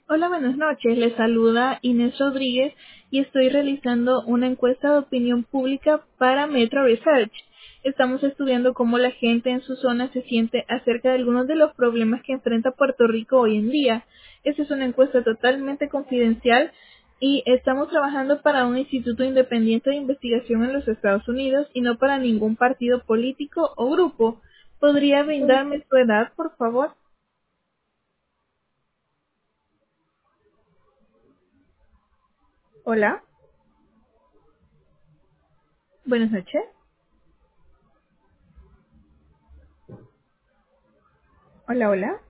Hola, buenas noches. Les saluda Inés Rodríguez y estoy realizando una encuesta de opinión pública para Metro Research. Estamos estudiando cómo la gente en su zona se siente acerca de algunos de los problemas que enfrenta Puerto Rico hoy en día. Esta es una encuesta totalmente confidencial y estamos trabajando para un instituto independiente de investigación en los Estados Unidos y no para ningún partido político o grupo. ¿Podría brindarme su edad, por favor? Hola. Buenas noches. Hola, hola.